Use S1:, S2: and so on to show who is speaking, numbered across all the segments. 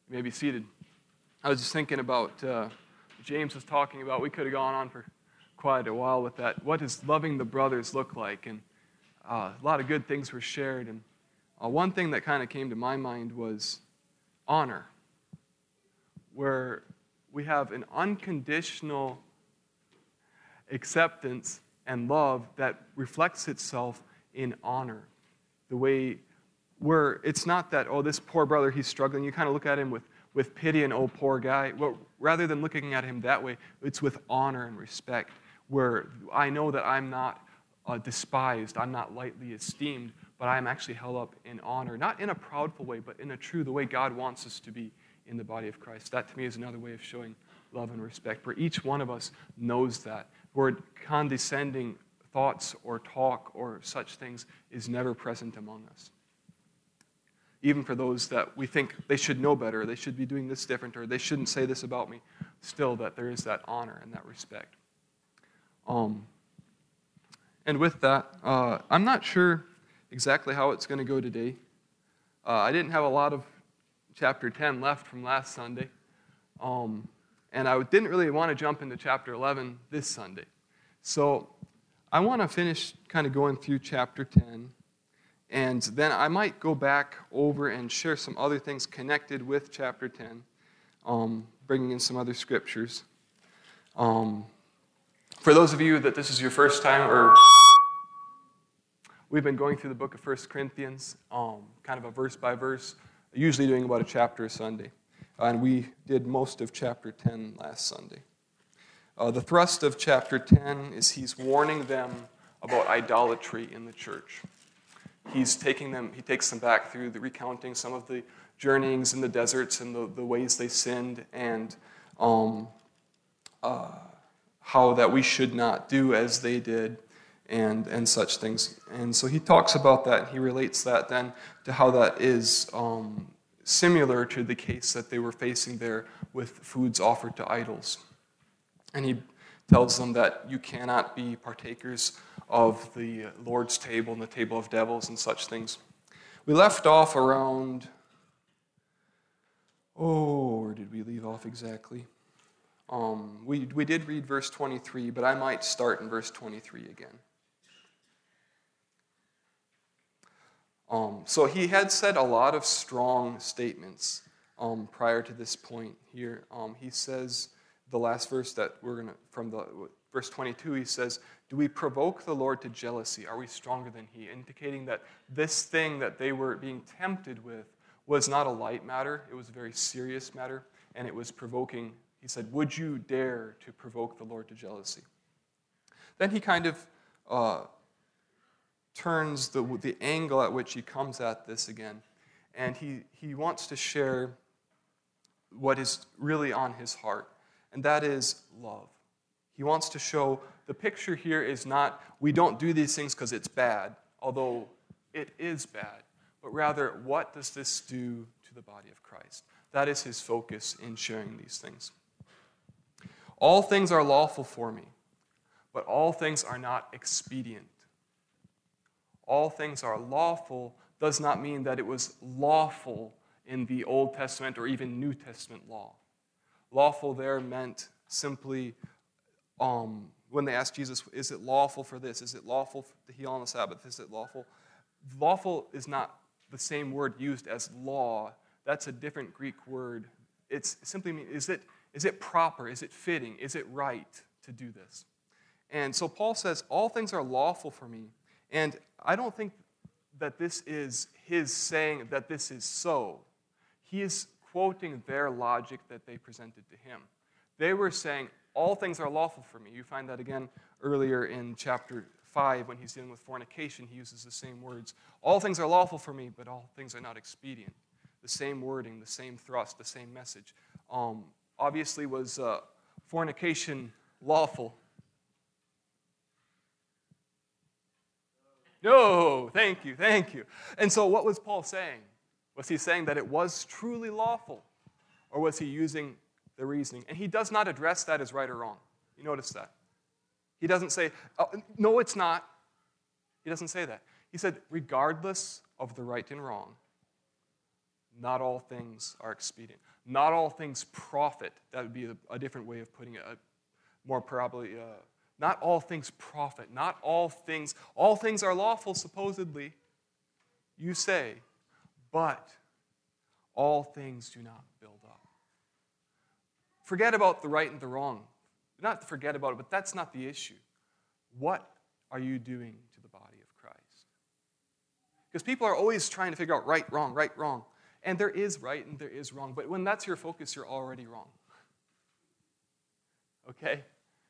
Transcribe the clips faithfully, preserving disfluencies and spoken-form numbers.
S1: You may be seated. I was just thinking about, uh, James was talking about, we could have gone on for quite a while with that. What does loving the brothers look like? And uh, a lot of good things were shared. And uh, one thing that kind of came to my mind was honor, where we have an unconditional acceptance and love that reflects itself in honor. The way where it's not that, oh, this poor brother, he's struggling. You kind of look at him with, with pity and, oh, poor guy. Well, rather than looking at him that way, it's with honor and respect, where I know that I'm not uh, despised, I'm not lightly esteemed, but I'm actually held up in honor, not in a proudful way, but in a true, the way God wants us to be in the body of Christ. That, to me, is another way of showing love and respect, where each one of us knows that, where condescending thoughts or talk or such things is never present among us. Even for those that we think they should know better, they should be doing this different, or they shouldn't say this about me, still that there is that honor and that respect. Um, and with that, uh, I'm not sure exactly how it's going to go today. Uh, I didn't have a lot of chapter ten left from last Sunday, um, and I didn't really want to jump into chapter eleven this Sunday. So I want to finish kind of going through chapter ten. And then I might go back over and share some other things connected with chapter ten, um, bringing in some other scriptures. Um, for those of you that this is your first time, or we've been going through the book of First Corinthians, um, kind of a verse by verse, usually doing about a chapter a Sunday. And we did most of chapter ten last Sunday. Uh, the thrust of chapter ten is he's warning them about idolatry in the church. He's taking them, he takes them back through the recounting some of the journeyings in the deserts and the, the ways they sinned, and um, uh, how that we should not do as they did, and, and such things. And so he talks about that, and he relates that then to how that is um, similar to the case that they were facing there with foods offered to idols. And he tells them that you cannot be partakers of the Lord's table and the table of devils and such things. We left off around, oh, where did we leave off exactly? Um, we, we did read verse twenty-three, but I might start in verse twenty-three again. Um, so he had said a lot of strong statements um, prior to this point here. Um, he says, the last verse that we're going to, from the verse twenty-two, he says, do we provoke the Lord to jealousy? Are we stronger than he? Indicating that this thing that they were being tempted with was not a light matter. It was a very serious matter, and it was provoking. He said, would you dare to provoke the Lord to jealousy? Then he kind of uh, turns the, the angle at which he comes at this again, and he, he wants to share what is really on his heart. And that is love. He wants to show the picture here is not, we don't do these things because it's bad, although it is bad, but rather, what does this do to the body of Christ? That is his focus in sharing these things. All things are lawful for me, but all things are not expedient. All things are lawful does not mean that it was lawful in the Old Testament or even New Testament law. Lawful there meant simply, um, when they asked Jesus, is it lawful for this? Is it lawful to heal on the Sabbath? Is it lawful? Lawful is not the same word used as law. That's a different Greek word. It's simply mean, is it, is it proper? Is it fitting? Is it right to do this? And so Paul says, all things are lawful for me. And I don't think that this is his saying that this is so. He is quoting their logic that they presented to him. They were saying, all things are lawful for me. You find that again earlier in chapter five when he's dealing with fornication. He uses the same words. All things are lawful for me, but all things are not expedient. The same wording, the same thrust, the same message. Um, obviously, was uh, fornication lawful? No, thank you, thank you. And so what was Paul saying? Was he saying that it was truly lawful? Or was he using the reasoning? And he does not address that as right or wrong. You notice that? He doesn't say, oh, no, it's not. He doesn't say that. He said, regardless of the right and wrong, not all things are expedient. Not all things profit. That would be a, a different way of putting it. A, more probably, uh, not all things profit. Not all things, all things are lawful, supposedly, you say, but all things do not build up. Forget about the right and the wrong. Not forget about it, but that's not the issue. What are you doing to the body of Christ? Because people are always trying to figure out right, wrong, right, wrong. And there is right and there is wrong. But when that's your focus, you're already wrong. Okay?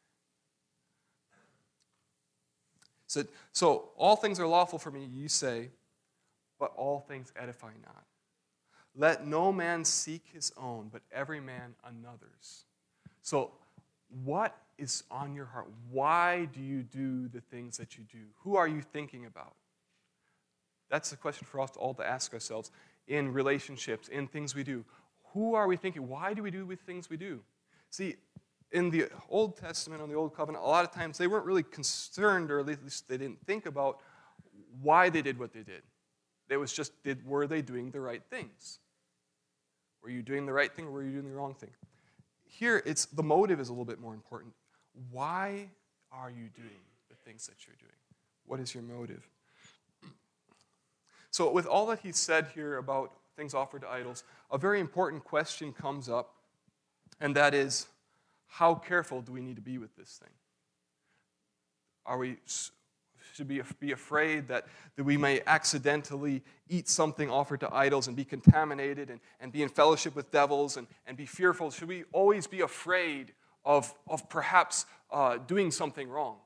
S1: So, so all things are lawful for me, you say, but all things edify not. Let no man seek his own, but every man another's. So what is on your heart? Why do you do the things that you do? Who are you thinking about? That's the question for us all to ask ourselves in relationships, in things we do. Who are we thinking? Why do we do the things we do? See, in the Old Testament, on the Old Covenant, a lot of times they weren't really concerned, or at least they didn't think about why they did what they did. It was just, did, were they doing the right things? Were you doing the right thing, or were you doing the wrong thing? Here, it's the motive is a little bit more important. Why are you doing the things that you're doing? What is your motive? So with all that he said here about things offered to idols, a very important question comes up, and that is, how careful do we need to be with this thing? Are we should be, be afraid that, that we may accidentally eat something offered to idols and be contaminated and, and be in fellowship with devils and, and be fearful? Should we always be afraid of, of perhaps uh, doing something wrong?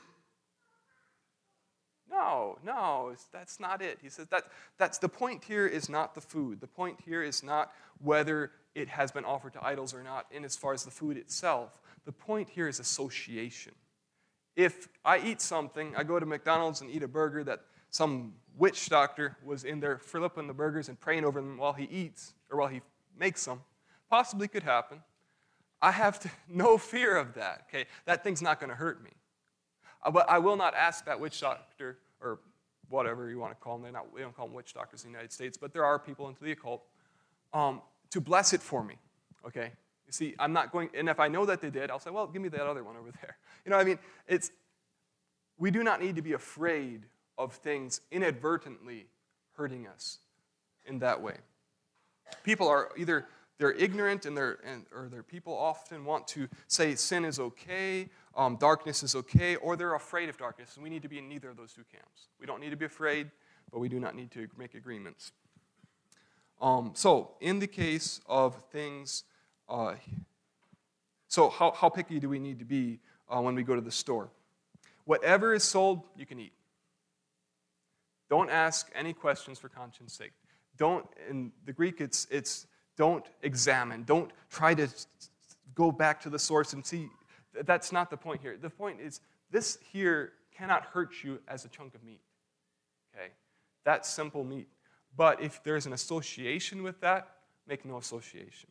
S1: No, no, that's not it. He says that that's the point here is not the food. The point here is not whether it has been offered to idols or not in as far as the food itself. The point here is association. If I eat something, I go to McDonald's and eat a burger that some witch doctor was in there flipping the burgers and praying over them while he eats, or while he makes them, possibly could happen. I have to, no fear of that, okay? That thing's not going to hurt me. But I will not ask that witch doctor, or whatever you want to call them. They're not, we don't call them witch doctors in the United States, but there are people into the occult, um, to bless it for me, okay? You see, I'm not going, and if I know that they did, I'll say, well, give me that other one over there. You know what I mean? It's, we do not need to be afraid of things inadvertently hurting us in that way. People are either, they're ignorant, and they're, and, or their people often want to say sin is okay, um, darkness is okay, or they're afraid of darkness, and we need to be in neither of those two camps. We don't need to be afraid, but we do not need to make agreements. Um, so, in the case of things, uh, so how, how picky do we need to be uh, when we go to the store? Whatever is sold, you can eat. Don't ask any questions for conscience sake. Don't, in the Greek, it's, it's don't examine. Don't try to go back to the source and see. That's not the point here. The point is, this here cannot hurt you as a chunk of meat. Okay? That's simple meat. But if there's an association with that, make no association.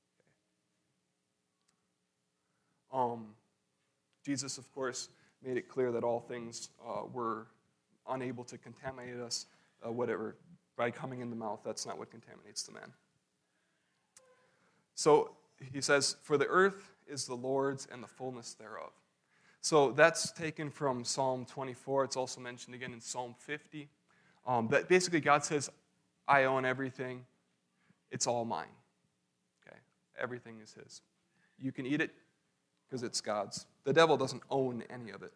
S1: Okay. Um, Jesus, of course, made it clear that all things uh, were unable to contaminate us, uh, whatever, by coming in the mouth. That's not what contaminates the man. So he says, for the earth is the Lord's and the fullness thereof. So that's taken from Psalm twenty-four. It's also mentioned again in Psalm fifty. Um, but basically God says, I own everything. It's all mine. Okay, everything is his. You can eat it because it's God's. The devil doesn't own any of it.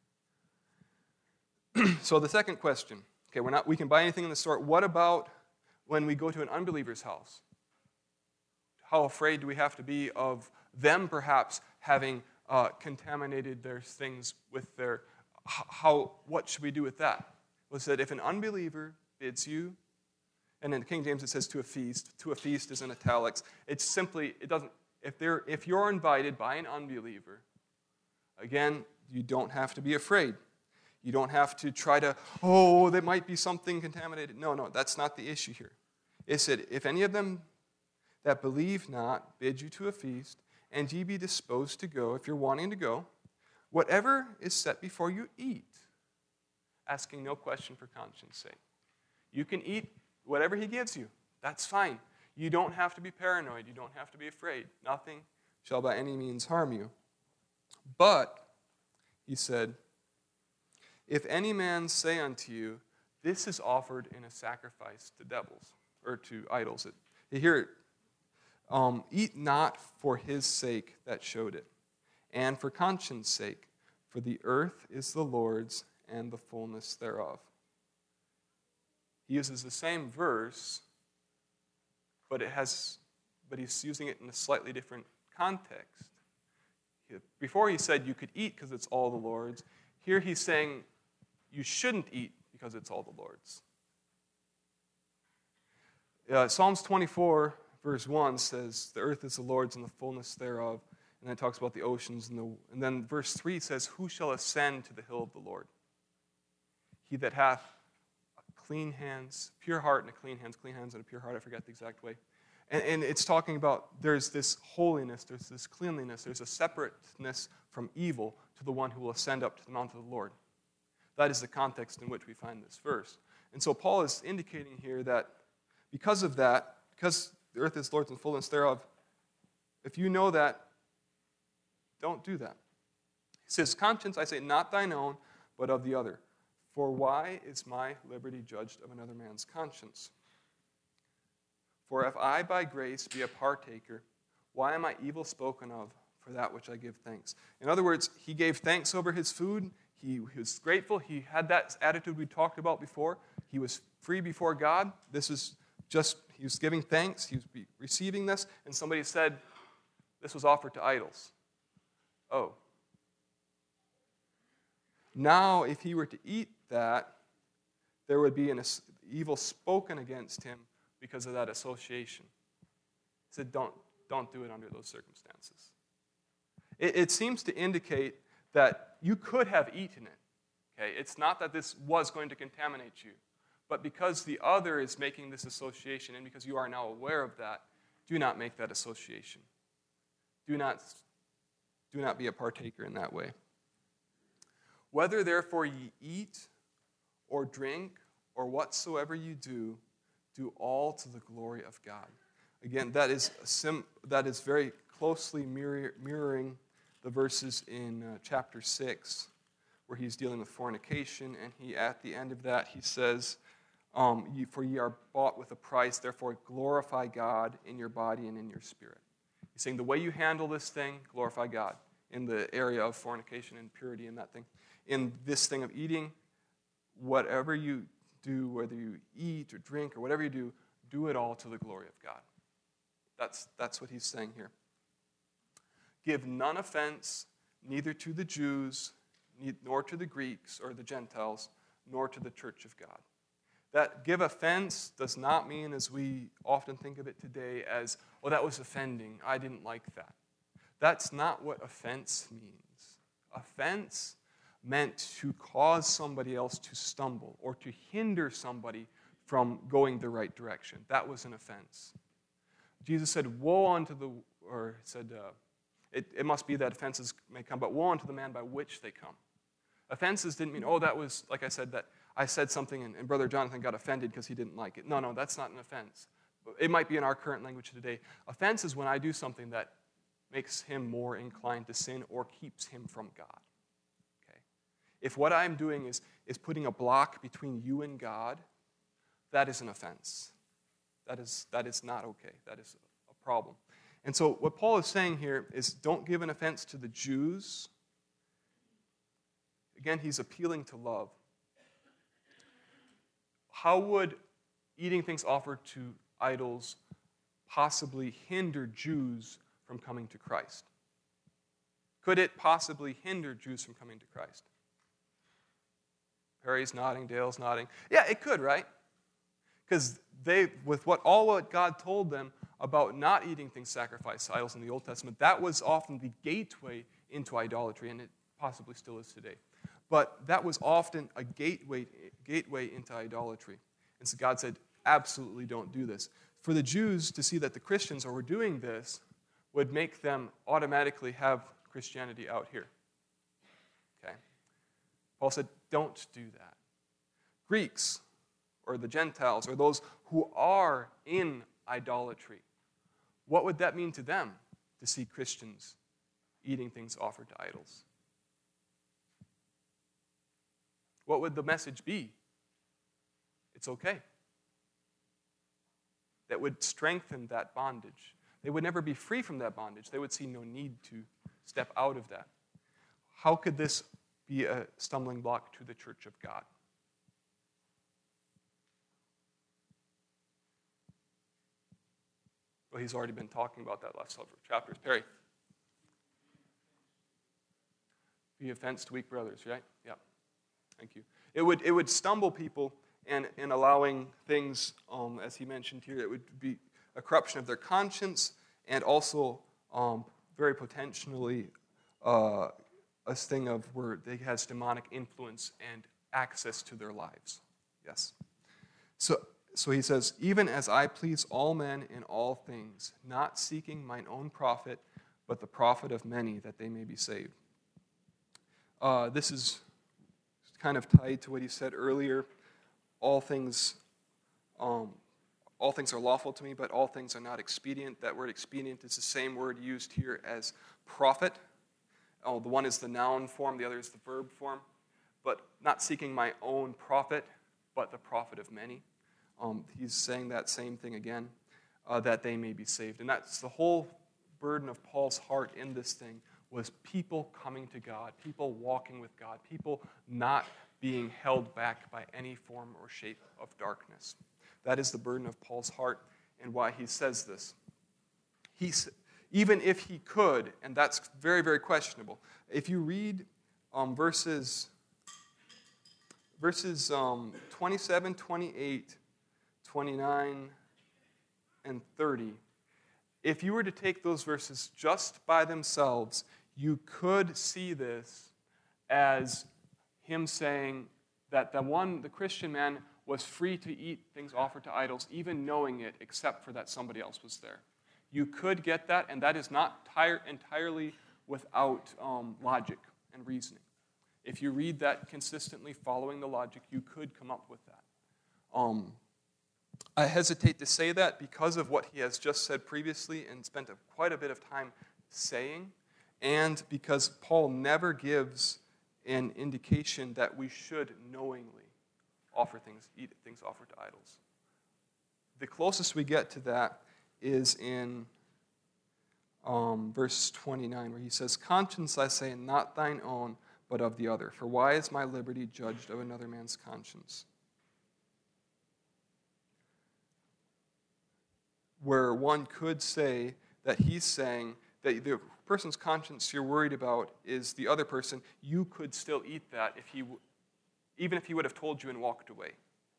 S1: So the second question, okay, we're not, we can buy anything in the store. What about when we go to an unbeliever's house? How afraid do we have to be of them perhaps having uh, contaminated their things with their, how, what should we do with that? Well, it said, if an unbeliever bids you, and in King James it says to a feast, to a feast is in italics. It's simply, it doesn't, if they're, if you're invited by an unbeliever, again, you don't have to be afraid. You don't have to try to, oh, there might be something contaminated. No, no, that's not the issue here. It said, if any of them that believe not bid you to a feast, and ye be disposed to go, if you're wanting to go, whatever is set before you, eat, asking no question for conscience sake. You can eat whatever he gives you. That's fine. You don't have to be paranoid. You don't have to be afraid. Nothing shall by any means harm you. But, he said, if any man say unto you, this is offered in a sacrifice to devils, or to idols. It, here, um, eat not for his sake that showed it, and for conscience sake, for the earth is the Lord's and the fullness thereof. He uses the same verse, but it has, but he's using it in a slightly different context. Before he said you could eat because it's all the Lord's. Here he's saying you shouldn't eat because it's all the Lord's. Uh, Psalms twenty-four, verse one says, the earth is the Lord's and the fullness thereof. And then it talks about the oceans. And, the, and then verse three says, who shall ascend to the hill of the Lord? He that hath clean hands, pure heart and a clean hands, clean hands and a pure heart, I forget the exact way. And, and it's talking about there's this holiness, there's this cleanliness, there's a separateness from evil to the one who will ascend up to the mount of the Lord. That is the context in which we find this verse. And so Paul is indicating here that because of that, because the earth is Lord's and fullness thereof, if you know that, don't do that. He says, conscience, I say, not thine own, but of the other. For why is my liberty judged of another man's conscience? For if I by grace be a partaker, why am I evil spoken of for that which I give thanks? In other words, he gave thanks over his food. He, he was grateful. He had that attitude we talked about before. He was free before God. This is just, he was giving thanks. He was receiving this. And somebody said, this was offered to idols. Oh. Now, if he were to eat that, there would be an evil spoken against him because of that association. He said, don't, don't do it under those circumstances. It, it seems to indicate that you could have eaten it. Okay? It's not that this was going to contaminate you, but because the other is making this association, and because you are now aware of that, do not make that association. Do not, do not be a partaker in that way. Whether therefore ye eat or drink or whatsoever you do, do all to the glory of God. Again, that is a sim, that is very closely mirror, mirroring the verses in uh, chapter six, where he's dealing with fornication, and he at the end of that he says, um, ye, "For ye are bought with a price; therefore glorify God in your body and in your spirit." He's saying the way you handle this thing, glorify God in the area of fornication and purity and that thing. In this thing of eating, whatever you do, whether you eat or drink or whatever you do, do it all to the glory of God. That's, that's what he's saying here. Give none offense, neither to the Jews, nor to the Greeks or the Gentiles, nor to the church of God. That give offense does not mean, as we often think of it today, as, oh, that was offending. I didn't like that. That's not what offense means. Offense meant to cause somebody else to stumble or to hinder somebody from going the right direction. That was an offense. Jesus said, woe unto the, or said, uh, it, it must be that offenses may come, but woe unto the man by which they come. Offenses didn't mean, oh, that was, like I said, that I said something and, and Brother Jonathan got offended because he didn't like it. No, no, that's not an offense. It might be in our current language today. Offense is when I do something that makes him more inclined to sin or keeps him from God. Okay? If what I'm doing is, is putting a block between you and God, that is an offense. That is, that is not okay. That is a problem. And so what Paul is saying here is don't give an offense to the Jews. Again, he's appealing to love. How would eating things offered to idols possibly hinder Jews from coming to Christ? Could it possibly hinder Jews from coming to Christ? Perry's nodding, Dale's nodding. Yeah, it could, right? Because they, with what all what God told them about not eating things sacrificed to idols in the Old Testament, that was often the gateway into idolatry, and it possibly still is today. But that was often a gateway, gateway into idolatry. And so God said, absolutely don't do this. For the Jews to see that the Christians were doing this would make them automatically have Christianity out here. Okay? Paul said, don't do that. Greeks, or the Gentiles, or those who are in idolatry. What would that mean to them to see Christians eating things offered to idols? What would the message be? It's okay. That would strengthen that bondage. They would never be free from that bondage. They would see no need to step out of that. How could this be a stumbling block to the church of God? Well, he's already been talking about that last several chapters. Perry. Be offense to weak brothers, right? Yeah. Thank you. It would it would stumble people and in allowing things, um, as he mentioned here, it would be a corruption of their conscience and also um, very potentially uh, a thing of where they has demonic influence and access to their lives. Yes. So so he says, even as I please all men in all things, not seeking mine own profit, but the profit of many, that they may be saved. Uh, this is kind of tied to what he said earlier. All things, um, all things are lawful to me, but all things are not expedient. That word expedient is the same word used here as profit. Oh, the one is the noun form, the other is the verb form. But not seeking my own profit, but the profit of many. Um, he's saying that same thing again, uh, that they may be saved. And that's the whole burden of Paul's heart in this thing, was people coming to God, people walking with God, people not being held back by any form or shape of darkness. That is the burden of Paul's heart and why he says this. He's, even if he could, and that's very, very questionable, if you read um, verses, verses um, twenty-seven, twenty-eight, twenty-nine, and thirty, if you were to take those verses just by themselves, you could see this as him saying that the one, the Christian man, was free to eat things offered to idols, even knowing it, except for that somebody else was there. You could get that, and that is not tire, entirely without um, logic and reasoning. If you read that consistently, following the logic, you could come up with that. Um, I hesitate to say that because of what he has just said previously and spent a, quite a bit of time saying, and because Paul never gives an indication that we should knowingly offer things, eat things offered to idols. The closest we get to that is in um, verse twenty-nine, where he says, "Conscience, I say, not thine own, but of the other. For why is my liberty judged of another man's conscience?" Where one could say that he's saying that the person's conscience you're worried about is the other person, you could still eat that if he, even if he would have told you and walked away.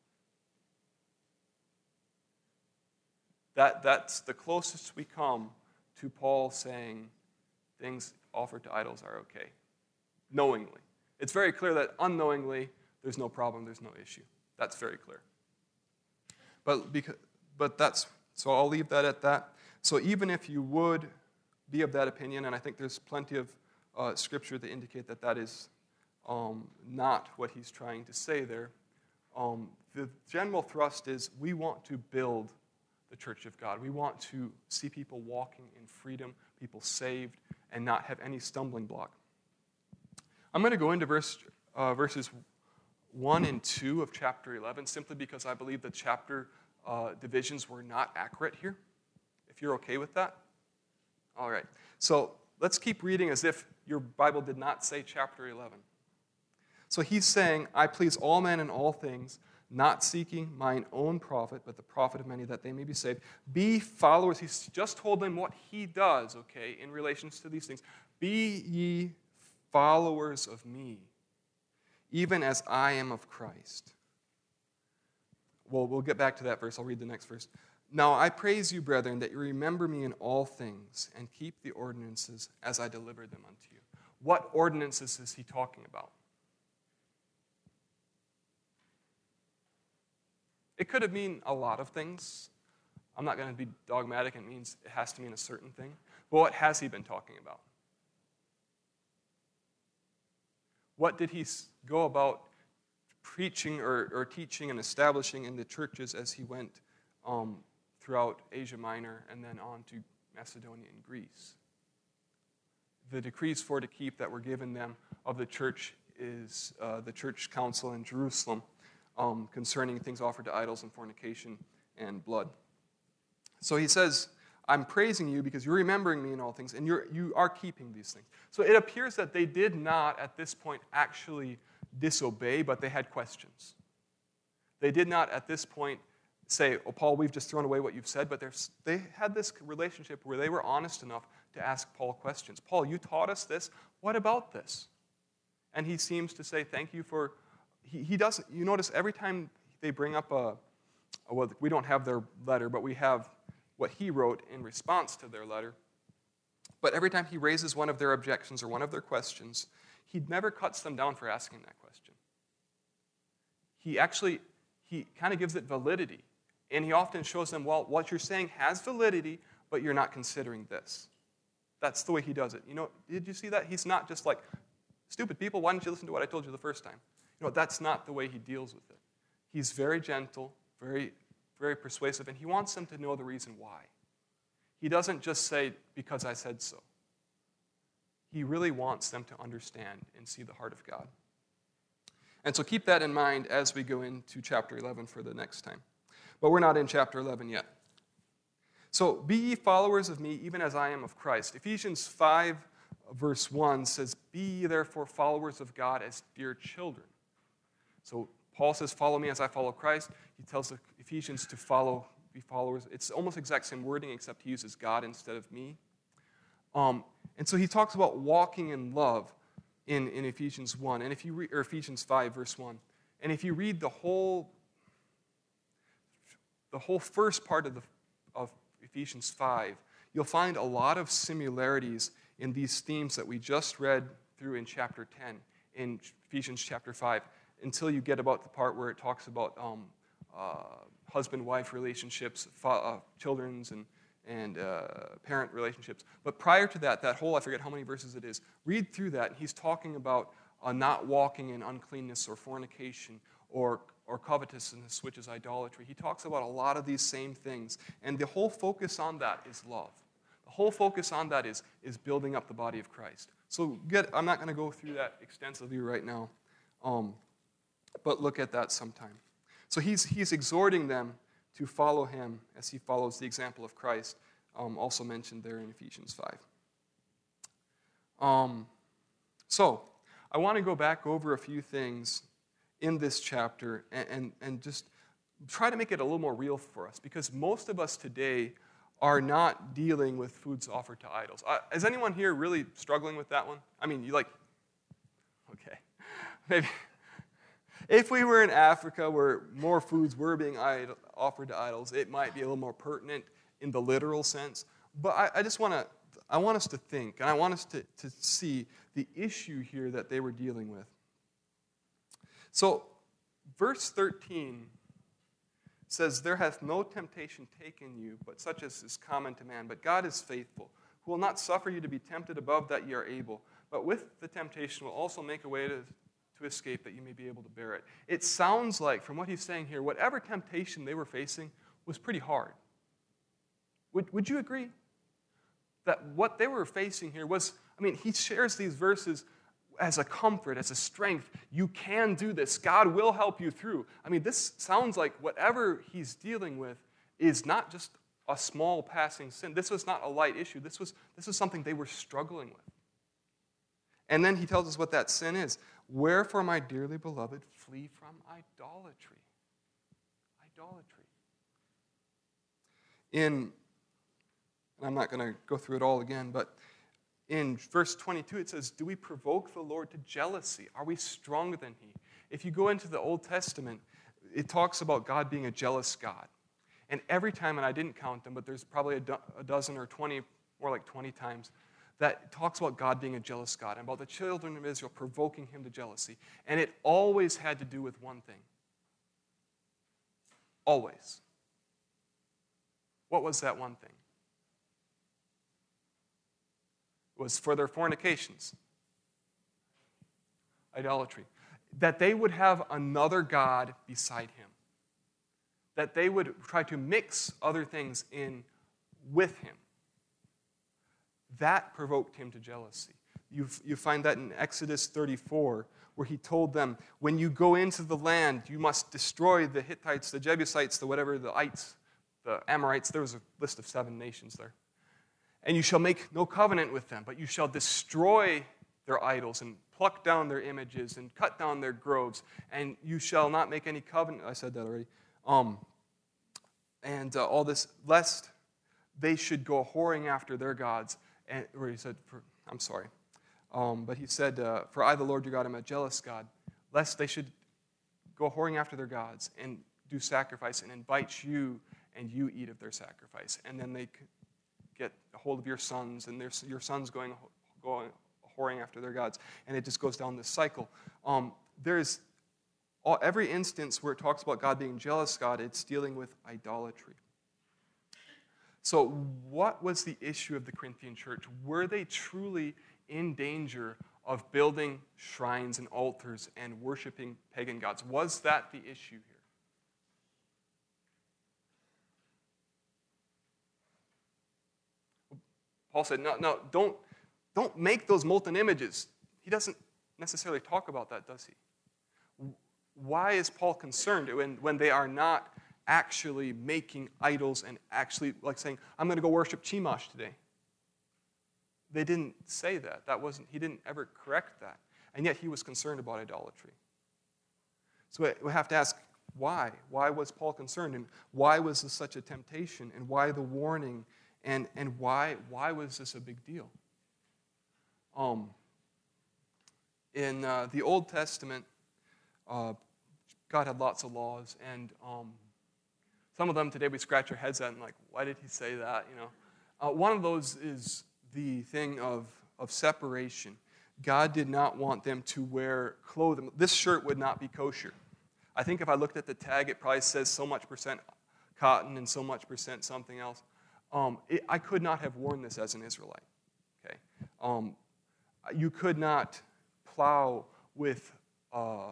S1: That, that's the closest we come to Paul saying things offered to idols are okay, knowingly. It's very clear that unknowingly, there's no problem, there's no issue. That's very clear. But because, but that's, so I'll leave that at that. So even if you would be of that opinion, and I think there's plenty of uh, scripture that indicate that that is um, not what he's trying to say there, um, the general thrust is we want to build the church of God. We want to see people walking in freedom, people saved, and not have any stumbling block. I'm going to go into verse, uh, verses one and two of chapter eleven, simply because I believe the chapter uh, divisions were not accurate here. If you're okay with that? All right. So let's keep reading as if your Bible did not say chapter eleven. So he's saying, I please all men in all things, not seeking mine own profit, but the profit of many, that they may be saved. Be followers. He's just told them what he does, okay, in relations to these things. Be ye followers of me, even as I am of Christ. Well, we'll get back to that verse. I'll read the next verse. Now I praise you, brethren, that you remember me in all things, and keep the ordinances as I delivered them unto you. What ordinances is he talking about? It could have mean a lot of things. I'm not going to be dogmatic. It means it has to mean a certain thing. But what has he been talking about? What did he go about preaching or, or teaching and establishing in the churches as he went um, throughout Asia Minor and then on to Macedonia and Greece. The decrees for to keep that were given them of the church is uh, the church council in Jerusalem um, concerning things offered to idols and fornication and blood. So he says, I'm praising you because you're remembering me in all things, and you're, you are keeping these things. So it appears that they did not, at this point, actually disobey, but they had questions. They did not, at this point, say, oh, Paul, we've just thrown away what you've said, but they had this relationship where they were honest enough to ask Paul questions. Paul, you taught us this. What about this? And he seems to say, thank you for, he, he doesn't, you notice every time they bring up a, a, well, we don't have their letter, but we have what he wrote in response to their letter. But every time he raises one of their objections or one of their questions, he never cuts them down for asking that question. He actually, he kind of gives it validity. And he often shows them, well, what you're saying has validity, but you're not considering this. That's the way he does it. You know, did you see that? He's not just like, stupid people, why didn't you listen to what I told you the first time? You know, that's not the way he deals with it. He's very gentle, very, very persuasive, and he wants them to know the reason why. He doesn't just say, because I said so. He really wants them to understand and see the heart of God. And so keep that in mind as we go into chapter eleven for the next time. But we're not in chapter eleven yet. So, be ye followers of me, even as I am of Christ. Ephesians five, verse one says, be ye therefore followers of God as dear children. So, Paul says, follow me as I follow Christ. He tells the Ephesians to follow, be followers. It's almost exact same wording, except he uses God instead of me. Um, and so he talks about walking in love in, in Ephesians one, and if you read, or Ephesians five, verse one. And if you read the whole, the whole first part of the of Ephesians five, you'll find a lot of similarities in these themes that we just read through in chapter ten, in Ephesians chapter five, until you get about the part where it talks about um, uh, husband-wife relationships, fa- uh, children's and, and uh, parent relationships. But prior to that, that whole, I forget how many verses it is, read through that, and he's talking about uh, not walking in uncleanness or fornication or or covetousness, which is idolatry. He talks about a lot of these same things. And the whole focus on that is love. The whole focus on that is, is building up the body of Christ. So get, I'm not going to go through that extensively right now, um, but look at that sometime. So he's, he's exhorting them to follow him as he follows the example of Christ, um, also mentioned there in Ephesians five. Um, so I want to go back over a few things in this chapter and, and, and just try to make it a little more real for us, because most of us today are not dealing with foods offered to idols. Uh, is anyone here really struggling with that one? I mean, you like, okay, maybe. If we were in Africa where more foods were being idol, offered to idols, it might be a little more pertinent in the literal sense. But I, I just want to, I want us to think, and I want us to, to see the issue here that they were dealing with. So, verse thirteen says, there hath no temptation taken you, but such as is common to man. But God is faithful, who will not suffer you to be tempted above that ye are able, but with the temptation will also make a way to, to escape, that you may be able to bear it. It sounds like, from what he's saying here, whatever temptation they were facing was pretty hard. Would, would you agree that what they were facing here was, I mean, he shares these verses as a comfort, as a strength. You can do this. God will help you through. I mean, this sounds like whatever he's dealing with is not just a small passing sin. This was not a light issue. This was, this was something they were struggling with. And then he tells us what that sin is. Wherefore, my dearly beloved, flee from idolatry. Idolatry. In, and I'm not going to go through it all again, but in verse twenty-two, it says, do we provoke the Lord to jealousy? Are we stronger than he? If you go into the Old Testament, it talks about God being a jealous God. And every time, and I didn't count them, but there's probably a, do- a dozen or twenty, more like twenty times, that talks about God being a jealous God and about the children of Israel provoking him to jealousy. And it always had to do with one thing. Always. What was that one thing? Was for their fornications, idolatry, that they would have another God beside him. that they would try to mix other things in with him. That provoked him to jealousy. You, you find that in Exodus thirty-four, where he told them, when you go into the land, you must destroy the Hittites, the Jebusites, the whatever, the ites, the Amorites. There was a list of seven nations there. And you shall make no covenant with them, but you shall destroy their idols and pluck down their images and cut down their groves, and you shall not make any covenant. I said that already. Um, and uh, all this, lest they should go whoring after their gods. And where he said, for, I'm sorry, um, but he said, uh, for I, the Lord your God, am a jealous God, lest they should go whoring after their gods and do sacrifice and invite you, and you eat of their sacrifice. And then they get a hold of your sons, and their, your sons going, going whoring after their gods. And it just goes down this cycle. Um, there's all, every instance where it talks about God being jealous God, it's dealing with idolatry. So what was the issue of the Corinthian church? Were they truly in danger of building shrines and altars and worshiping pagan gods? Was that the issue here? Paul said, no, no, don't, don't make those molten images. He doesn't necessarily talk about that, does he? Why is Paul concerned when, when they are not actually making idols and actually like saying, I'm going to go worship Chemosh today? They didn't say that. That wasn't, he didn't ever correct that. And yet he was concerned about idolatry. So we have to ask, why? Why was Paul concerned? And why was this such a temptation? And why the warning? And, and why, why was this a big deal? Um, in uh, the Old Testament, uh, God had lots of laws, and um, some of them today we scratch our heads at and like, why did he say that? You know, uh, one of those is the thing of, of separation. God did not want them to wear clothing. This shirt would not be kosher. I think if I looked at the tag, it probably says so much percent cotton and so much percent something else. Um, it, I could not have worn this as an Israelite. Okay, um, you could not plow with uh,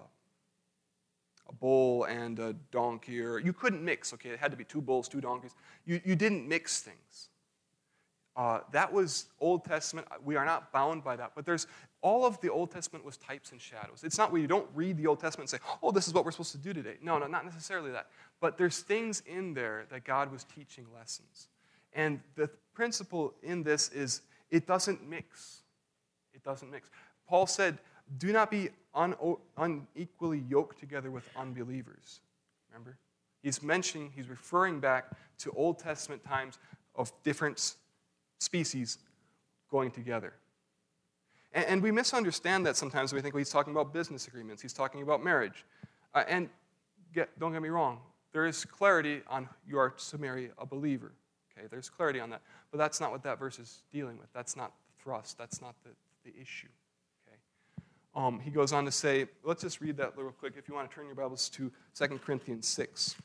S1: a bull and a donkey, or you couldn't mix. Okay, it had to be two bulls, two donkeys. You you didn't mix things. Uh, that was Old Testament. We are not bound by that. But there's all of the Old Testament was types and shadows. It's not where you don't read the Old Testament and say, oh, this is what we're supposed to do today. No, no, not necessarily that. But there's things in there that God was teaching lessons. And the principle in this is it doesn't mix. It doesn't mix. Paul said, do not be un- unequally yoked together with unbelievers. Remember? He's mentioning, he's referring back to Old Testament times of different species going together. And, and we misunderstand that sometimes. We think, well, he's talking about business agreements. He's talking about marriage. Uh, and get, don't get me wrong. There is clarity on you are to marry a believer. Okay, there's clarity on that. But that's not what that verse is dealing with. That's not the thrust. That's not the, the issue. Okay. Um, he goes on to say, let's just read that real quick. If you want to turn your Bibles to Second Corinthians six.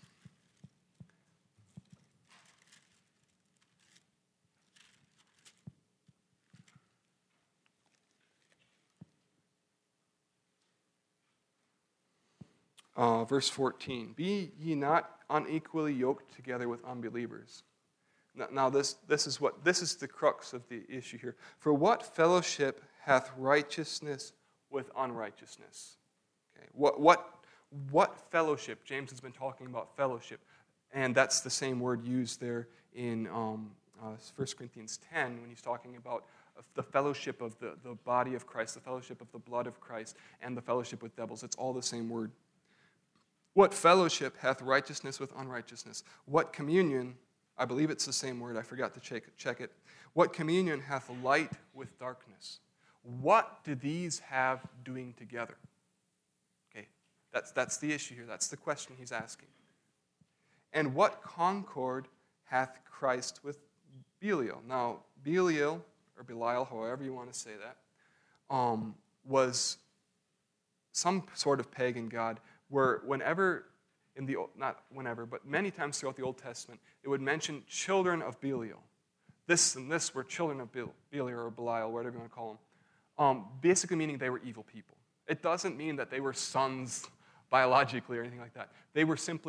S1: Uh, verse fourteen, be ye not unequally yoked together with unbelievers. Now, now this, this is what this is the crux of the issue here. For what fellowship hath righteousness with unrighteousness? Okay. What what what fellowship? James has been talking about fellowship, and that's the same word used there in um, uh, First Corinthians ten when he's talking about the fellowship of the, the body of Christ, the fellowship of the blood of Christ, and the fellowship with devils. It's all the same word. What fellowship hath righteousness with unrighteousness? What communion, I believe it's the same word, I forgot to check, check it. What communion hath light with darkness? What do these have doing together? Okay, that's, that's the issue here. That's the question he's asking. And what concord hath Christ with Belial? Now, Belial, or Belial, however you want to say that, um, was some sort of pagan god, where whenever, in the not whenever, but many times throughout the Old Testament, it would mention children of Belial. This and this were children of Belial or Belial, whatever you want to call them. Um, basically meaning they were evil people. It doesn't mean that they were sons biologically or anything like that. They were simply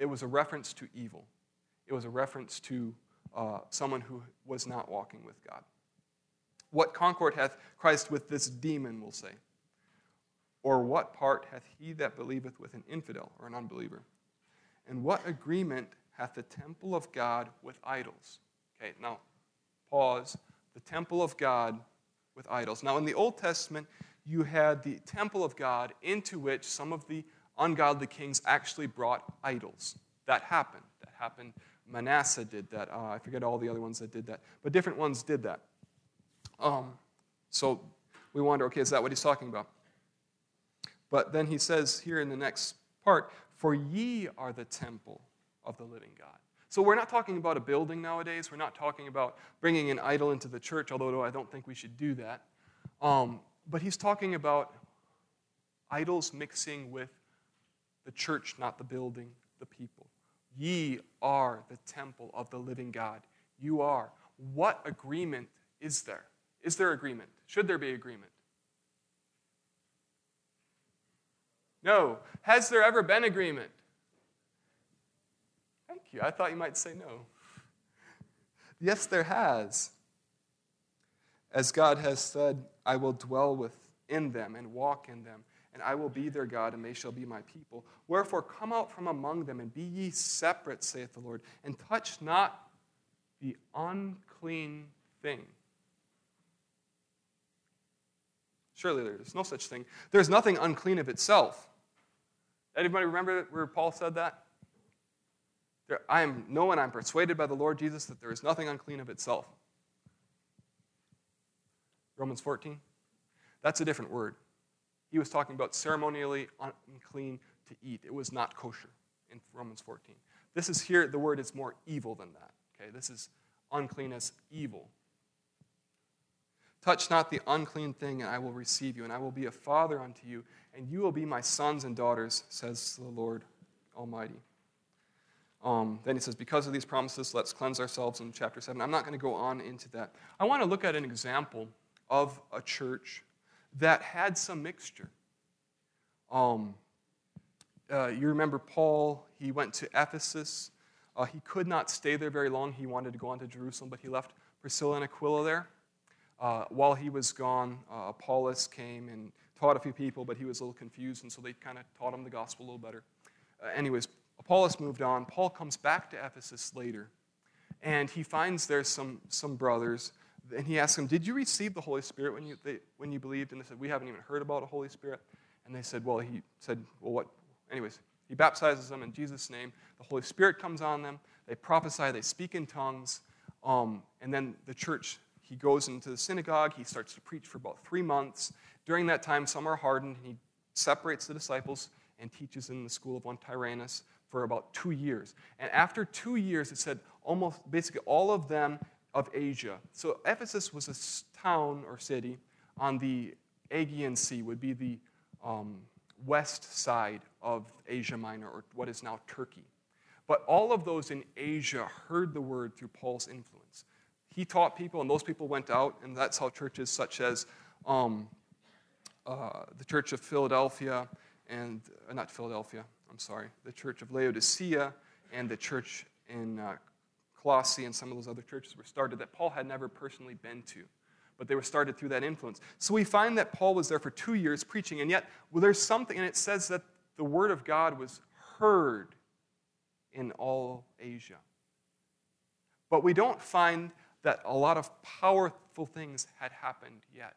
S1: it was a reference to evil. It was a reference to uh, someone who was not walking with God. What concord hath Christ with this demon, we'll say? Or what part hath he that believeth with an infidel or an unbeliever? And what agreement hath the temple of God with idols? Okay, now, pause. The temple of God with idols. Now, in the Old Testament, you had the temple of God into which some of the ungodly kings actually brought idols. That happened. That happened. Manasseh did that. Uh, I forget all the other ones that did that. But different ones did that. Um, so we wonder, okay, is that what he's talking about? But then he says here in the next part, for ye are the temple of the living God. So we're not talking about a building nowadays. We're not talking about bringing an idol into the church, although I don't think we should do that. Um, but he's talking about idols mixing with the church, not the building, the people. Ye are the temple of the living God. You are. What agreement is there? Is there agreement? Should there be agreement? No. Has there ever been agreement? Thank you. I thought you might say no. Yes, there has. As God has said, I will dwell within them and walk in them, and I will be their God, and they shall be my people. Wherefore come out from among them, and be ye separate, saith the Lord, and touch not the unclean thing. Surely there is no such thing. There's nothing unclean of itself. Anybody remember where Paul said that? There, I am know and I'm persuaded by the Lord Jesus that there is nothing unclean of itself. Romans fourteen. That's a different word. He was talking about ceremonially unclean to eat. It was not kosher in Romans fourteen. This is here, the word is more evil than that. Okay, this is unclean as evil. Touch not the unclean thing, and I will receive you, and I will be a father unto you, and you will be my sons and daughters, says the Lord Almighty. Um, then he says, because of these promises, let's cleanse ourselves in chapter seven. I'm not going to go on into that. I want to look at an example of a church that had some mixture. Um, uh, you remember Paul, he went to Ephesus. Uh, he could not stay there very long. He wanted to go on to Jerusalem, but he left Priscilla and Aquila there. Uh, while he was gone, uh, Apollos came and taught a few people, but he was a little confused, and so they kind of taught him the gospel a little better. Uh, anyways, Apollos moved on. Paul comes back to Ephesus later, and he finds there's some, some brothers, and he asks them, did you receive the Holy Spirit when you, they, when you believed? And they said, we haven't even heard about a Holy Spirit. And they said, well, he said, well, what? Anyways, he baptizes them in Jesus' name. The Holy Spirit comes on them. They prophesy. They speak in tongues. Um, and then the church, he goes into the synagogue. He starts to preach for about three months. During that time, some are hardened. He separates the disciples and teaches in the school of one Tyrannus for about two years. And after two years, it said almost basically all of them of Asia. So Ephesus was a town or city on the Aegean Sea, would be the um, west side of Asia Minor, or what is now Turkey. But all of those in Asia heard the word through Paul's influence. He taught people, and those people went out, and that's how churches such as um, uh, the Church of Philadelphia, and uh, not Philadelphia, I'm sorry, the Church of Laodicea, and the church in uh, Colossae, and some of those other churches were started that Paul had never personally been to, but they were started through that influence. So we find that Paul was there for two years preaching, and yet well, there's something, and it says that the word of God was heard in all Asia. But we don't find that a lot of powerful things had happened yet.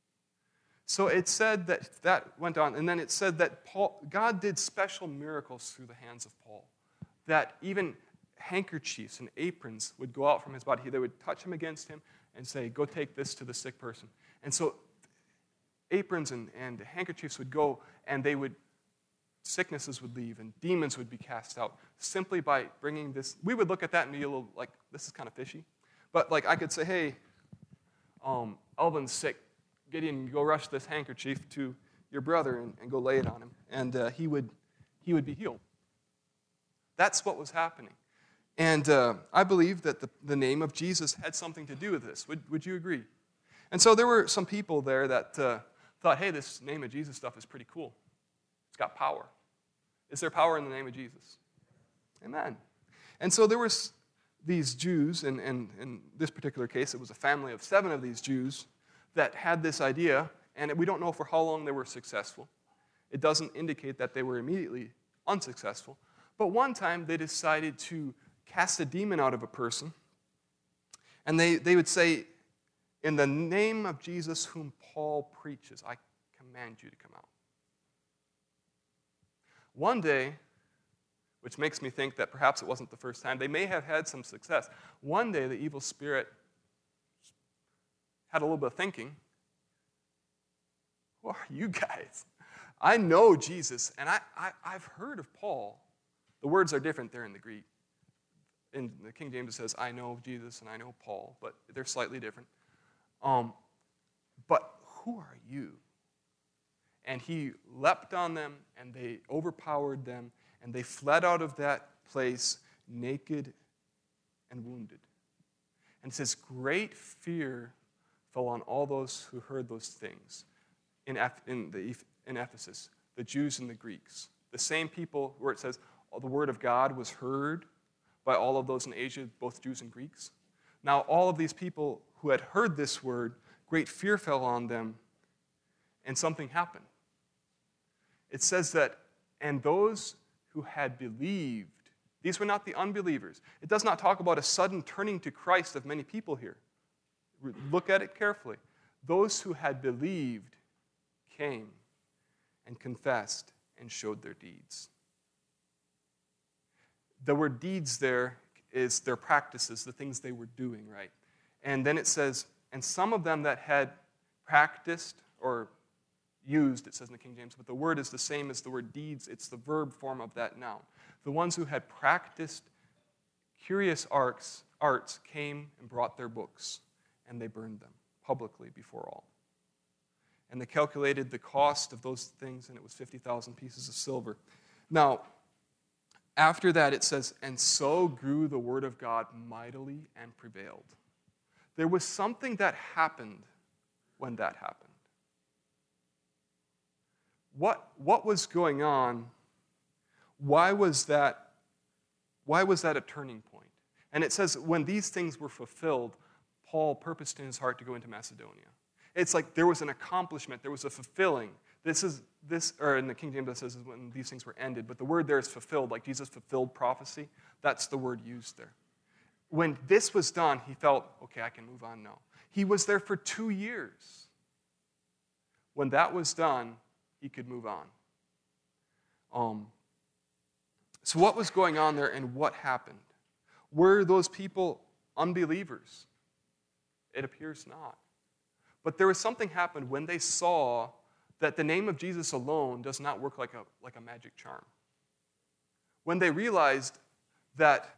S1: So it said that that went on, and then it said that Paul, God did special miracles through the hands of Paul, that even handkerchiefs and aprons would go out from his body. They would touch him against him and say, go take this to the sick person. And so aprons and, and handkerchiefs would go, and they would, sicknesses would leave, and demons would be cast out simply by bringing this. We would look at that and be a little like, this is kind of fishy. But like I could say, hey, um, Alvin's sick. Gideon, go rush this handkerchief to your brother and, and go lay it on him. And uh, he would he would be healed. That's what was happening. And uh, I believe that the, the name of Jesus had something to do with this. Would, would you agree? And so there were some people there that uh, thought, hey, this name of Jesus stuff is pretty cool. It's got power. Is there power in the name of Jesus? Amen. And so there was these Jews, and, and in this particular case, it was a family of seven of these Jews that had this idea, and we don't know for how long they were successful. It doesn't indicate that they were immediately unsuccessful. But one time they decided to cast a demon out of a person, and they, they would say, in the name of Jesus whom Paul preaches, I command you to come out. One day, which makes me think that perhaps it wasn't the first time, they may have had some success. One day, the evil spirit had a little bit of thinking. Who are you guys? I know Jesus, and I, I, I've heard of Paul. The words are different there in the Greek. In the King James, it says, I know Jesus and I know Paul, but they're slightly different. Um, but who are you? And he leapt on them, and they overpowered them, and they fled out of that place naked and wounded. And it says, great fear fell on all those who heard those things in, in, the, in Ephesus, the Jews and the Greeks. The same people where it says the word of God was heard by all of those in Asia, both Jews and Greeks. Now all of these people who had heard this word, great fear fell on them, and something happened. It says that, and those who had believed, these were not the unbelievers. It does not talk about a sudden turning to Christ of many people here. Look at it carefully. Those who had believed came and confessed and showed their deeds. The word deeds there is their practices, the things they were doing, right? And then it says, and some of them that had practiced or used, it says in the King James, but the word is the same as the word deeds. It's the verb form of that noun. The ones who had practiced curious arts, arts came and brought their books, and they burned them publicly before all. And they calculated the cost of those things, and it was fifty thousand pieces of silver. Now, after that, it says, and so grew the word of God mightily and prevailed. There was something that happened when that happened. What, what was going on? Why was that, why was that a turning point? And it says, when these things were fulfilled, Paul purposed in his heart to go into Macedonia. It's like there was an accomplishment, there was a fulfilling. This is, this, or in the King James it says when these things were ended, but the word there is fulfilled, like Jesus fulfilled prophecy. That's the word used there. When this was done, he felt, okay, I can move on now. He was there for two years. When that was done, he could move on. Um, so what was going on there and what happened? Were those people unbelievers? It appears not. But there was something happened when they saw that the name of Jesus alone does not work like a, like a magic charm. When they realized that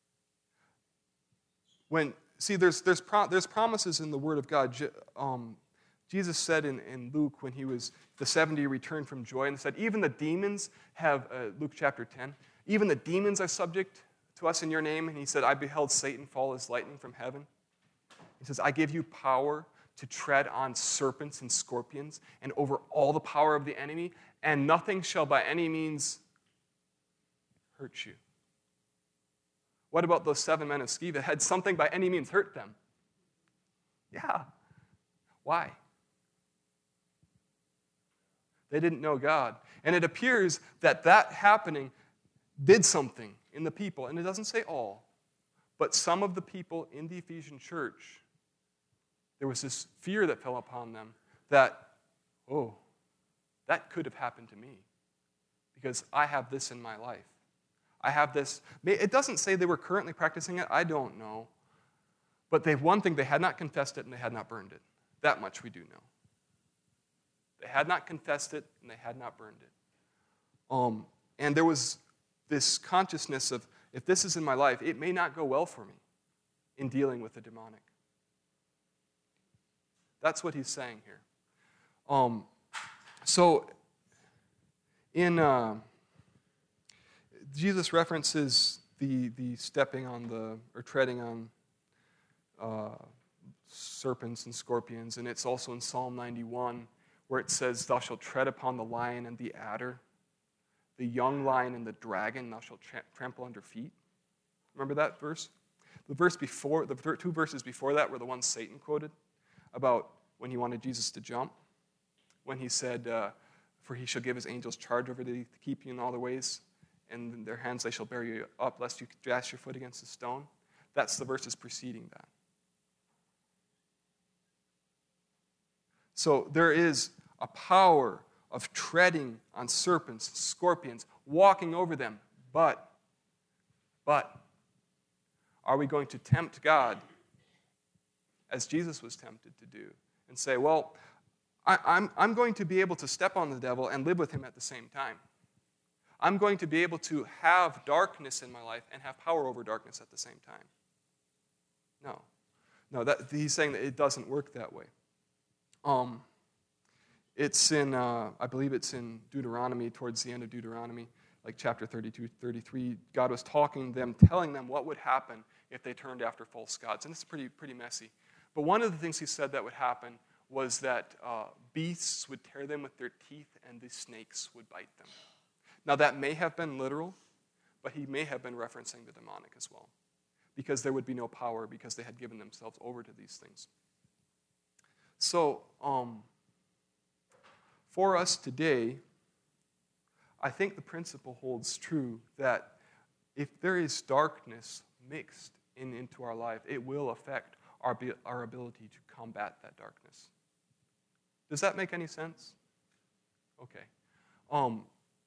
S1: when, see, there's, there's, pro, there's promises in the Word of God. Um, Jesus said in, in Luke when he was, the seventy returned from joy, and said, even the demons have, uh, Luke chapter ten, even the demons are subject to us in your name. And he said, I beheld Satan fall as lightning from heaven. He says, I give you power to tread on serpents and scorpions and over all the power of the enemy, and nothing shall by any means hurt you. What about those seven men of Sceva? Had something by any means hurt them? Yeah. Why? They didn't know God. And it appears that that happening did something in the people. And it doesn't say all, but some of the people in the Ephesian church, there was this fear that fell upon them that, oh, that could have happened to me because I have this in my life. I have this. It doesn't say they were currently practicing it. I don't know. But they one thing, they had not confessed it and they had not burned it. That much we do know. They had not confessed it and they had not burned it. Um, and there was this consciousness of, if this is in my life, it may not go well for me in dealing with the demonic. That's what he's saying here. Um, so, in uh, Jesus references the the stepping on the or treading on uh, serpents and scorpions, and it's also in Psalm ninety-one where it says, "Thou shalt tread upon the lion and the adder." the young lion and the dragon thou shalt tra- trample under feet. Remember that verse? The verse before, the two verses before that were the ones Satan quoted about when he wanted Jesus to jump. When he said, uh, for he shall give his angels charge over thee to keep you in all the ways, and in their hands they shall bear you up, lest you dash your foot against a stone. That's the verses preceding that. So there is a power of treading on serpents, scorpions, walking over them. But, but, are we going to tempt God as Jesus was tempted to do and say, well, I, I'm, I'm going to be able to step on the devil and live with him at the same time. I'm going to be able to have darkness in my life and have power over darkness at the same time. No. No, that, he's saying that it doesn't work that way. Um, it's in, uh, I believe it's in Deuteronomy, towards the end of Deuteronomy, like chapter thirty-two, thirty-three. God was talking to them, telling them what would happen if they turned after false gods. And it's pretty, pretty messy. But one of the things he said that would happen was that uh, beasts would tear them with their teeth and the snakes would bite them. Now that may have been literal, but he may have been referencing the demonic as well, because there would be no power because they had given themselves over to these things. So, um, for us today, I think the principle holds true that if there is darkness mixed in into our life, it will affect our, our ability to combat that darkness. Does that make any sense? Okay. Um,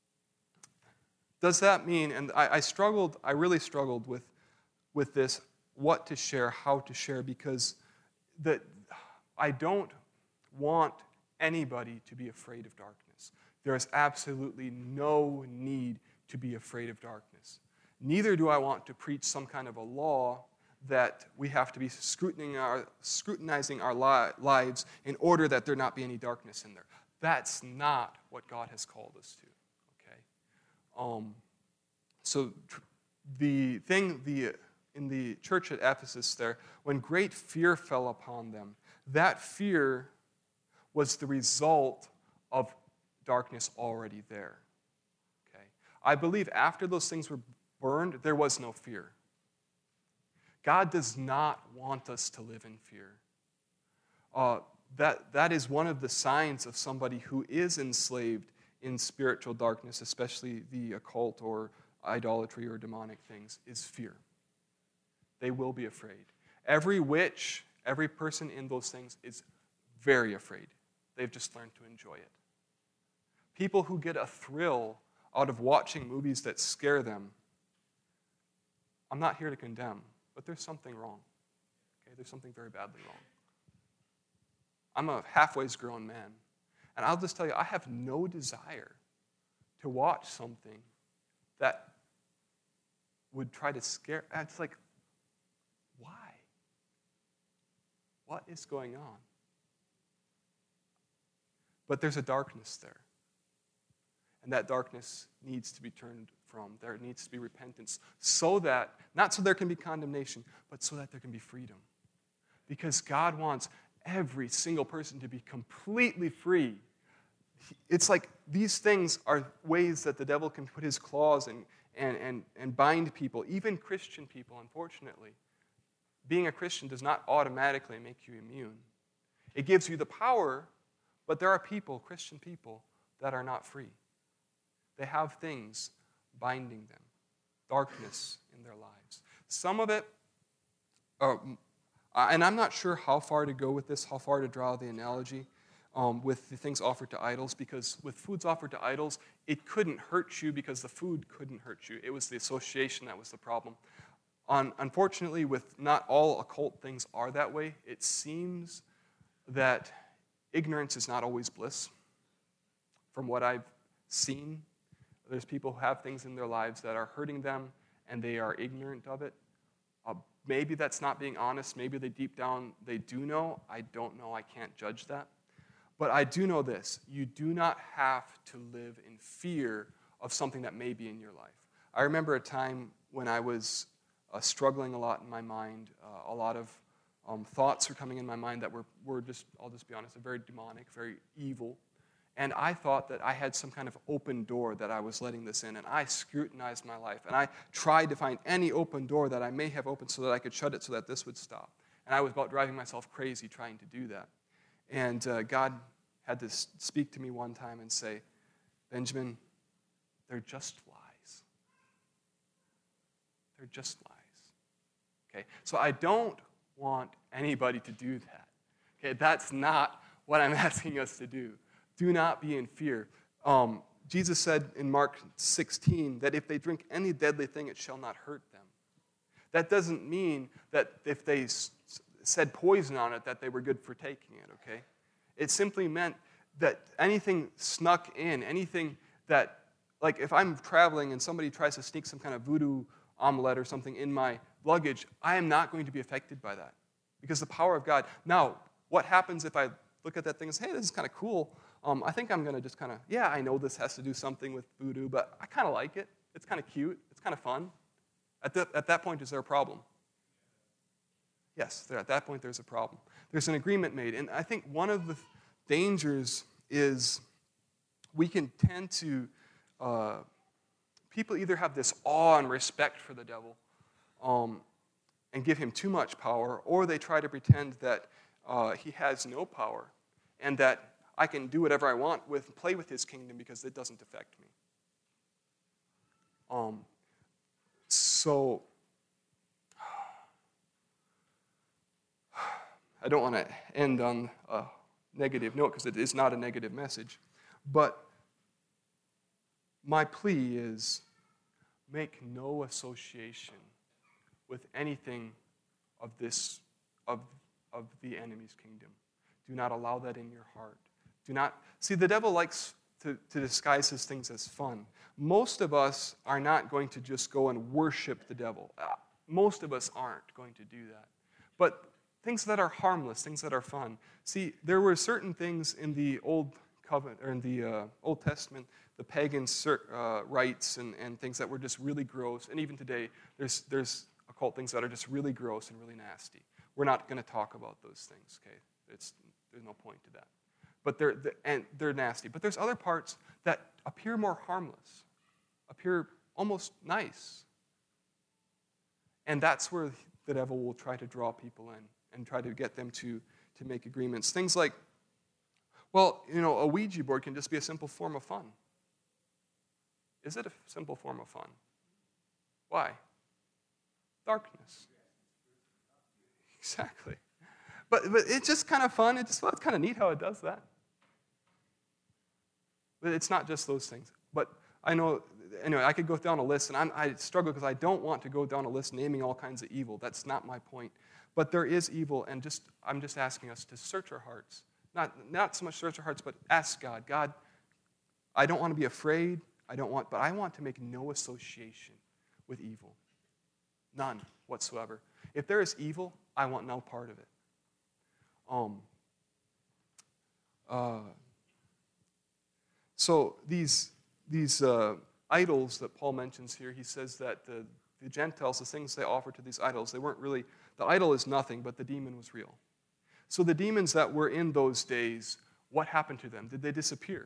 S1: does that mean, and I, I struggled, I really struggled with, with this, what to share, how to share, because the, I don't want anybody to be afraid of darkness. There is absolutely no need to be afraid of darkness. Neither do I want to preach some kind of a law that we have to be scrutinizing our, scrutinizing our li- lives in order that there not be any darkness in there. That's not what God has called us to. Okay. Um, so tr- the thing the in the church at Ephesus there, when great fear fell upon them, that fear was the result of darkness already there. Okay. I believe after those things were burned, there was no fear. God does not want us to live in fear. Uh, that, that is one of the signs of somebody who is enslaved in spiritual darkness, especially the occult or idolatry or demonic things, is fear. They will be afraid. Every witch, every person in those things is very afraid. They've just learned to enjoy it. People who get a thrill out of watching movies that scare them, I'm not here to condemn, but there's something wrong. Okay, there's something very badly wrong. I'm a halfway grown man, and I'll just tell you, I have no desire to watch something that would try to scare. It's like, why? What is going on? But there's a darkness there. And that darkness needs to be turned from. There needs to be repentance so that, not so there can be condemnation, but so that there can be freedom. Because God wants every single person to be completely free. It's like these things are ways that the devil can put his claws in and, and, and bind people, even Christian people, unfortunately. Being a Christian does not automatically make you immune. It gives you the power, but there are people, Christian people, that are not free. They have things binding them, darkness in their lives. Some of it, uh, and I'm not sure how far to go with this, how far to draw the analogy um, with the things offered to idols, because with foods offered to idols, it couldn't hurt you because the food couldn't hurt you. It was the association that was the problem. On, unfortunately, with not all occult things are that way, it seems that ignorance is not always bliss. From what I've seen, there's people who have things in their lives that are hurting them, and they are ignorant of it. Uh, maybe that's not being honest. Maybe they deep down, they do know. I don't know. I can't judge that. But I do know this. You do not have to live in fear of something that may be in your life. I remember a time when I was uh, struggling a lot in my mind. Uh, a lot of um, thoughts were coming in my mind that were, were just, I'll just be honest, very demonic, very evil. And I thought that I had some kind of open door that I was letting this in. And I scrutinized my life. And I tried to find any open door that I may have opened so that I could shut it so that this would stop. And I was about driving myself crazy trying to do that. And uh, God had to speak to me one time and say, Benjamin, they're just lies. They're just lies. Okay? So I don't want anybody to do that. Okay? That's not what I'm asking us to do. Do not be in fear. Um, Jesus said in Mark sixteen that if they drink any deadly thing, it shall not hurt them. That doesn't mean that if they s- said poison on it, that they were good for taking it, okay? It simply meant that anything snuck in, anything that, like if I'm traveling and somebody tries to sneak some kind of voodoo omelet or something in my luggage, I am not going to be affected by that because the power of God. Now, what happens if I look at that thing and say, hey, this is kind of cool? Um, I think I'm going to just kind of, yeah, I know this has to do something with voodoo, but I kind of like it. It's kind of cute. It's kind of fun. At, the, at that point, is there a problem? Yes, there, at that point, there's a problem. There's an agreement made. And I think one of the dangers is we can tend to, uh, people either have this awe and respect for the devil um, and give him too much power, or they try to pretend that uh, he has no power and that I can do whatever I want with, play with his kingdom because it doesn't affect me. Um, so, I don't want to end on a negative note because it is not a negative message, but my plea is make no association with anything of this, of, of the enemy's kingdom. Do not allow that in your heart. Do not, see, the devil likes to, to disguise his things as fun. Most of us are not going to just go and worship the devil. Uh, most of us aren't going to do that. But things that are harmless, things that are fun. See, there were certain things in the Old Covenant, or in the uh, Old Testament, the pagan uh, rites and, and things that were just really gross. And even today, there's, there's occult things that are just really gross and really nasty. We're not going to talk about those things, okay? It's, there's no point to that. But they're, and they're nasty. But there's other parts that appear more harmless, appear almost nice. And that's where the devil will try to draw people in and try to get them to, to make agreements. Things like, well, you know, a Ouija board can just be a simple form of fun. Is it a simple form of fun? Why? Darkness. Exactly. But, but it's just kind of fun. It's, just, well, it's kind of neat how it does that. But it's not just those things. But I know, anyway, I could go down a list, and I'm, I struggle because I don't want to go down a list naming all kinds of evil. That's not my point. But there is evil, and just I'm just asking us to search our hearts. Not, not so much search our hearts, but ask God. God, I don't want to be afraid. I don't want, but I want to make no association with evil. None whatsoever. If there is evil, I want no part of it. Um. Uh. So these these uh, idols that Paul mentions here, he says that the, the Gentiles, the things they offer to these idols, they weren't really, the idol is nothing, but the demon was real. So the demons that were in those days, what happened to them? Did they disappear?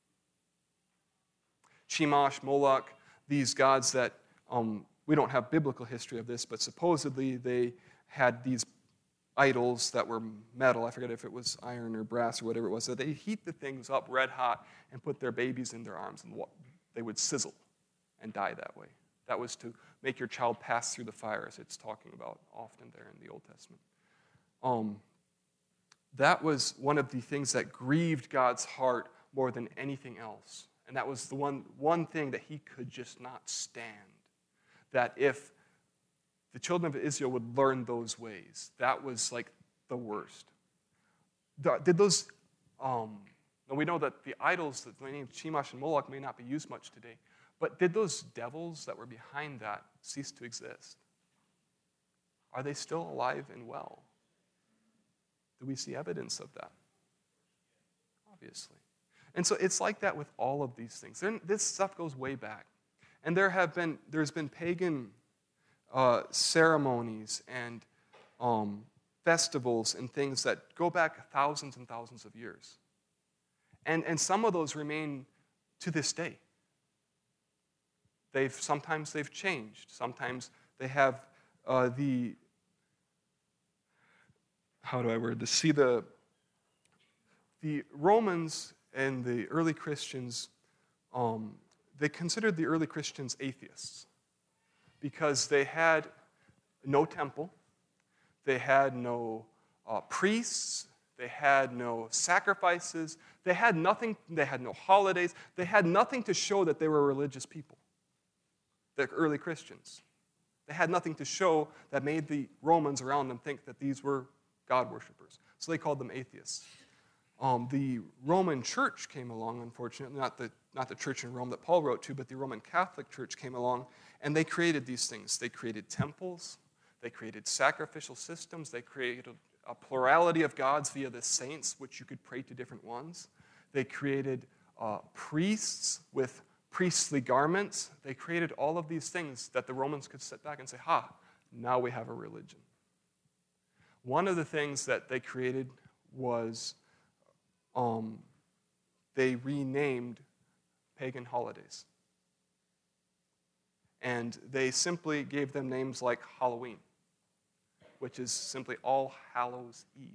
S1: Chemosh, Moloch, these gods that, um, we don't have biblical history of this, but supposedly they had these idols that were metal. I forget if it was iron or brass or whatever it was. So they heat the things up red hot and put their babies in their arms, and they would sizzle and die that way. That was to make your child pass through the fire, as it's talking about often there in the Old Testament. Um, that was one of the things that grieved God's heart more than anything else. And that was the one, one thing that he could just not stand. That if the children of Israel would learn those ways, that was like the worst. Did those, um, and we know that the idols, that the name Chemosh and Moloch may not be used much today, but did those devils that were behind that cease to exist? Are they still alive and well? Do we see evidence of that? Obviously. And so it's like that with all of these things. There, this stuff goes way back. And there have been, there's been pagan uh, ceremonies and um, festivals and things that go back thousands and thousands of years. And, and some of those remain to this day. They've, sometimes they've changed. Sometimes they have uh, the, how do I word this? See, the, the Romans and the early Christians, um, they considered the early Christians atheists because they had no temple, they had no uh, priests, they had no sacrifices, they had nothing, they had no holidays, they had nothing to show that they were a religious people, the early Christians. They had nothing to show that made the Romans around them think that these were God worshippers. So they called them atheists. Um, the Roman church came along, unfortunately, not the, not the church in Rome that Paul wrote to, but the Roman Catholic Church came along, and they created these things. They created temples, they created sacrificial systems, they created a plurality of gods via the saints, which you could pray to different ones. They created uh, priests with priestly garments. They created all of these things that the Romans could sit back and say, ha, now we have a religion. One of the things that they created was um, they renamed pagan holidays. And they simply gave them names like Halloween, which is simply All Hallows Eve.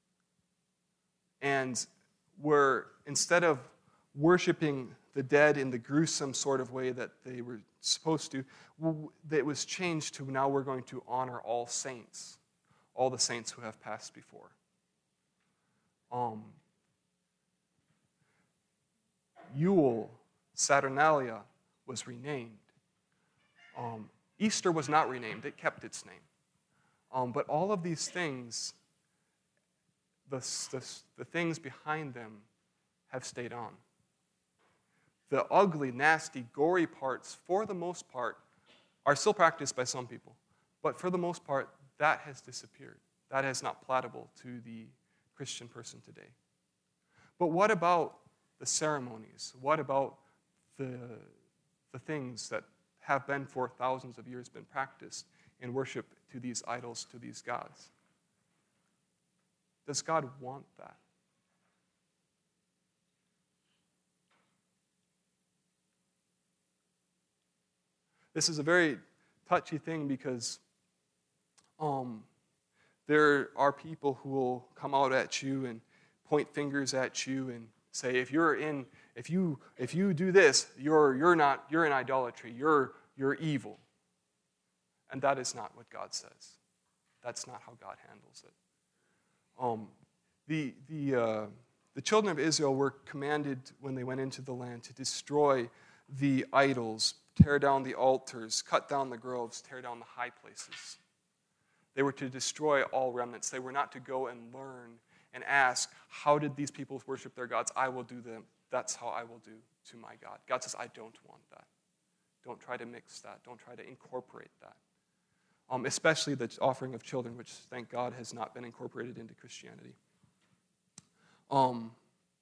S1: And were, instead of worshiping the dead in the gruesome sort of way that they were supposed to, it was changed to now we're going to honor all saints, all the saints who have passed before. Um, Yule, Saturnalia, was renamed. Um, Easter was not renamed. It kept its name. Um, but all of these things, the, the, the things behind them have stayed on. The ugly, nasty, gory parts, for the most part, are still practiced by some people. But for the most part, that has disappeared. That is not palatable to the Christian person today. But what about the ceremonies? What about the, the things that have been for thousands of years been practiced in worship to these idols, to these gods? Does God want that? This is a very touchy thing because um, there are people who will come out at you and point fingers at you and say, if you're in, if you if you do this, you're you're not you're in idolatry. You're you're evil. And that is not what God says. That's not how God handles it. Um, the the uh, the children of Israel were commanded when they went into the land to destroy the idols, tear down the altars, cut down the groves, tear down the high places. They were to destroy all remnants. They were not to go and learn and ask, how did these people worship their gods? I will do them. That's how I will do to my God. God says, I don't want that. Don't try to mix that. Don't try to incorporate that. Um, especially the offering of children, which, thank God, has not been incorporated into Christianity. Um,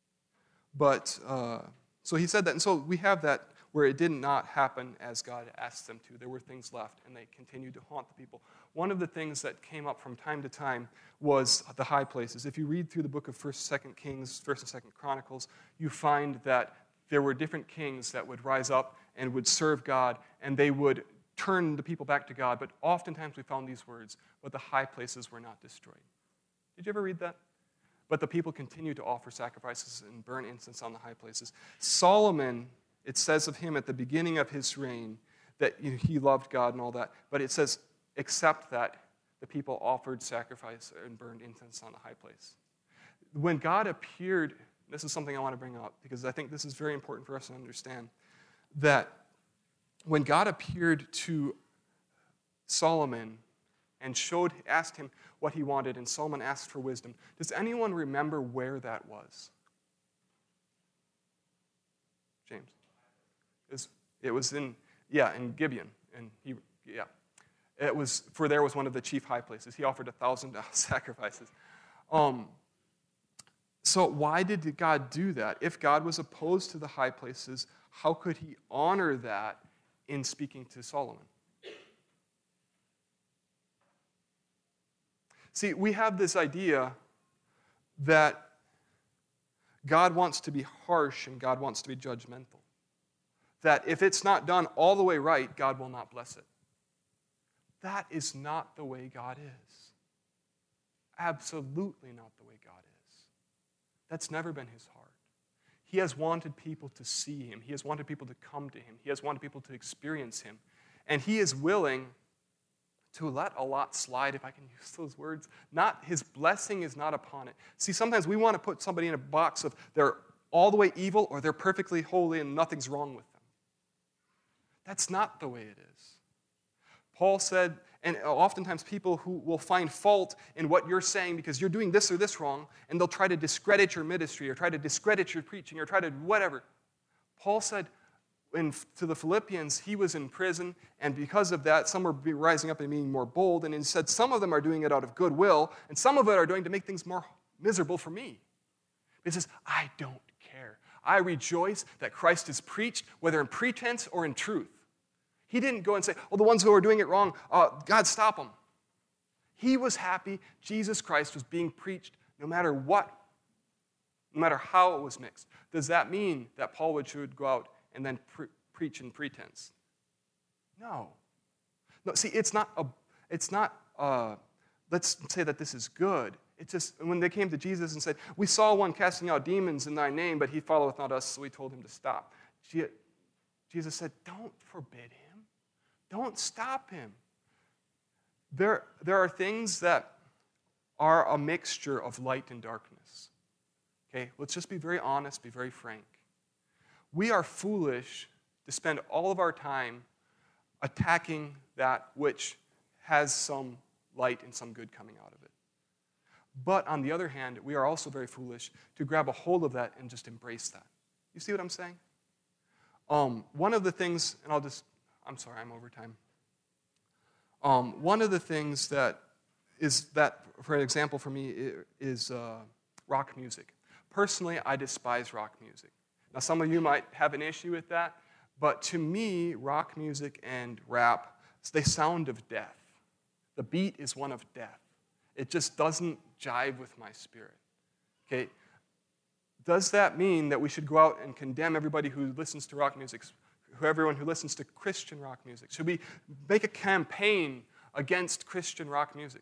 S1: but, uh, so he said that. And so we have that where it did not happen as God asked them to. There were things left, and they continued to haunt the people. One of the things that came up from time to time was the high places. If you read through the book of First and Second Kings, First and Second Chronicles, you find that there were different kings that would rise up and would serve God, and they would turn the people back to God. But oftentimes we found these words, but the high places were not destroyed. Did you ever read that? But the people continued to offer sacrifices and burn incense on the high places. Solomon, it says of him at the beginning of his reign that he loved God and all that, but it says, except that the people offered sacrifice and burned incense on the high place. When God appeared, this is something I want to bring up because I think this is very important for us to understand, that when God appeared to Solomon and showed, asked him what he wanted, and Solomon asked for wisdom, does anyone remember where that was? James? It was, it was in, yeah, in Gibeon. And he, yeah. It was, for there was one of the chief high places. He offered a thousand sacrifices. Um, so why did God do that? If God was opposed to the high places, how could he honor that in speaking to Solomon? See, we have this idea that God wants to be harsh and God wants to be judgmental. That if it's not done all the way right, God will not bless it. That is not the way God is. Absolutely not the way God is. That's never been his heart. He has wanted people to see him. He has wanted people to come to him. He has wanted people to experience him. And he is willing to let a lot slide, if I can use those words. Not, his blessing is not upon it. See, sometimes we want to put somebody in a box of they're all the way evil or they're perfectly holy and nothing's wrong with them. That's not the way it is. Paul said, and oftentimes people who will find fault in what you're saying because you're doing this or this wrong, and they'll try to discredit your ministry or try to discredit your preaching or try to whatever. Paul said in, to the Philippians, he was in prison, and because of that, some were rising up and being more bold, and he said some of them are doing it out of goodwill, and some of it are doing to make things more miserable for me. He says, I don't care. I rejoice that Christ is preached, whether in pretense or in truth. He didn't go and say, oh, the ones who are doing it wrong, uh, God, stop them. He was happy Jesus Christ was being preached no matter what, no matter how it was mixed. Does that mean that Paul would should go out and then pre- preach in pretense? No. No. See, it's not, a, it's not uh, let's say that this is good. It's just when they came to Jesus and said, we saw one casting out demons in thy name, but he followeth not us, so we told him to stop. Jesus said, don't forbid him. Don't stop him. There, there are things that are a mixture of light and darkness. Okay, let's just be very honest, be very frank. We are foolish to spend all of our time attacking that which has some light and some good coming out of it. But on the other hand, we are also very foolish to grab a hold of that and just embrace that. You see what I'm saying? Um, one of the things, and I'll just, I'm sorry, I'm over time. Um, one of the things that is that, for an example for me, is uh, rock music. Personally, I despise rock music. Now, some of you might have an issue with that, but to me, rock music and rap, they sound of death. The beat is one of death. It just doesn't jive with my spirit. Okay? Does that mean that we should go out and condemn everybody who listens to rock music, who everyone who listens to Christian rock music? Should we make a campaign against Christian rock music?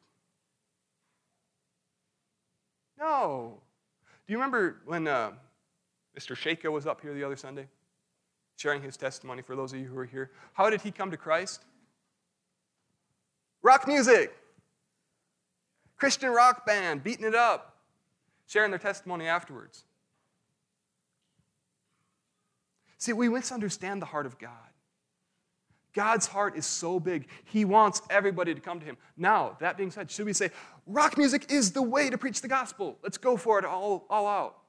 S1: No. Do you remember when uh, Mister Shaka was up here the other Sunday, sharing his testimony for those of you who were here? How did he come to Christ? Rock music. Christian rock band, beating it up, sharing their testimony afterwards. See, we misunderstand the heart of God. God's heart is so big. He wants everybody to come to him. Now, that being said, should we say, rock music is the way to preach the gospel? Let's go for it all, all out.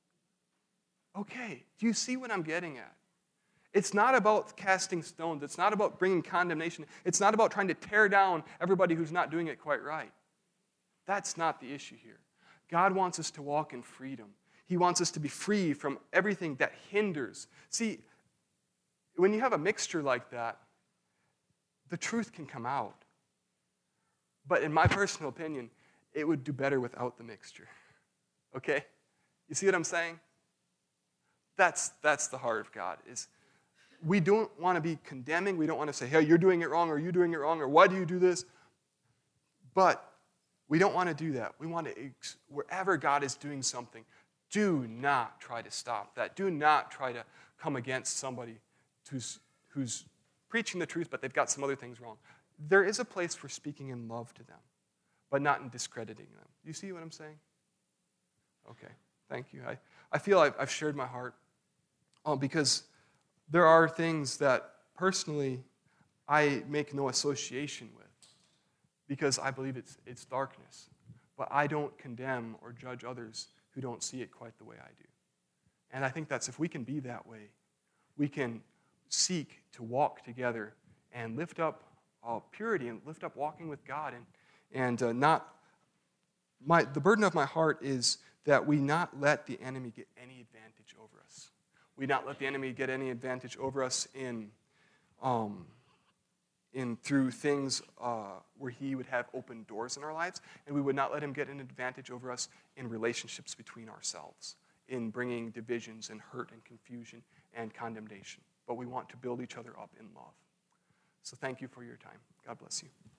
S1: Okay, do you see what I'm getting at? It's not about casting stones. It's not about bringing condemnation. It's not about trying to tear down everybody who's not doing it quite right. That's not the issue here. God wants us to walk in freedom. He wants us to be free from everything that hinders. See, when you have a mixture like that, the truth can come out. But in my personal opinion, it would do better without the mixture. Okay? You see what I'm saying? That's, that's the heart of God. Is we don't want to be condemning. We don't want to say, hey, you're doing it wrong, or you're doing it wrong, or why do you do this? But we don't want to do that. We want to, wherever God is doing something, do not try to stop that. Do not try to come against somebody who's, who's preaching the truth, but they've got some other things wrong. There is a place for speaking in love to them, but not in discrediting them. You see what I'm saying? Okay, thank you. I, I feel I've, I've shared my heart uh, because there are things that personally I make no association with because I believe it's, it's darkness. But I don't condemn or judge others who don't see it quite the way I do. And I think that's if we can be that way, we can seek to walk together and lift up uh, purity and lift up walking with God. And, and uh, not, my, the burden of my heart is that we not let the enemy get any advantage over us. We not let the enemy get any advantage over us in, um, in through things uh, where he would have open doors in our lives, and we would not let him get an advantage over us in relationships between ourselves, in bringing divisions and hurt and confusion and condemnation. But we want to build each other up in love. So thank you for your time. God bless you.